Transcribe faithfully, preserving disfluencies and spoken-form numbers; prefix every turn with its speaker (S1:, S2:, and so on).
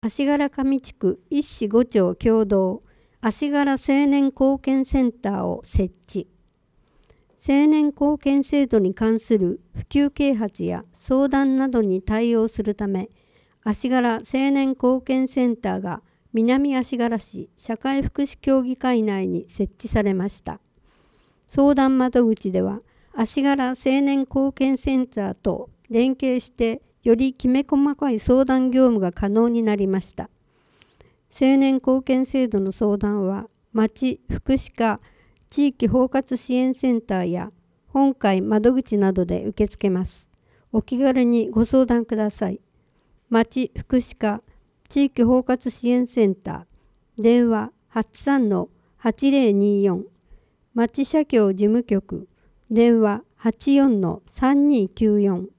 S1: 足柄上地区一市五町共同足柄青年貢献センターを設置。青年貢献制度に関する普及啓発や相談などに対応するため、足柄青年貢献センターが南足柄市社会福祉協議会内に設置されました。相談窓口では、足柄青年貢献センターと連携してよりきめ細かい相談業務が可能になりました。青年貢献制度の相談は、町福祉課地域包括支援センターや本会窓口などで受け付けます。お気軽にご相談ください。町福祉課地域包括支援センター、電話 はちさんのはちぜろによん、町社協事務局、電話 はちよんのさんにきゅうよん。